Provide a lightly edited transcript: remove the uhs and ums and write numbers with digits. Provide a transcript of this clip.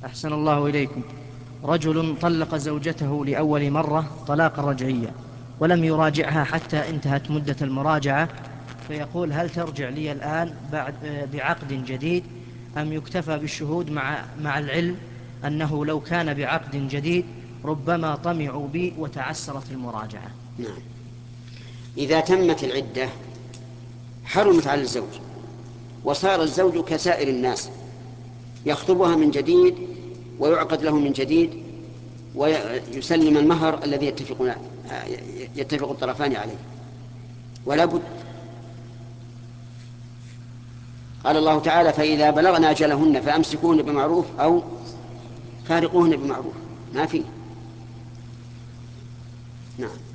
أحسن الله إليكم. رجل طلق زوجته لأول مرة طلاقا رجعيا ولم يراجعها حتى انتهت مدة المراجعة، فيقول: هل ترجع لي الآن بعقد جديد أم يكتفى بالشهود، مع العلم أنه لو كان بعقد جديد ربما طمعوا بي وتعسرت المراجعة؟ نعم. إذا تمت العدة حرمت على الزوج، وصار الزوج كسائر الناس يخطبها من جديد ويعقد له من جديد ويسلم المهر الذي يتفق الطرفان عليه، ولا بد. قال الله تعالى: فإذا بلغنا أجلهن فأمسكوهن بمعروف أو فارقوهن بمعروف، ما فيه. نعم.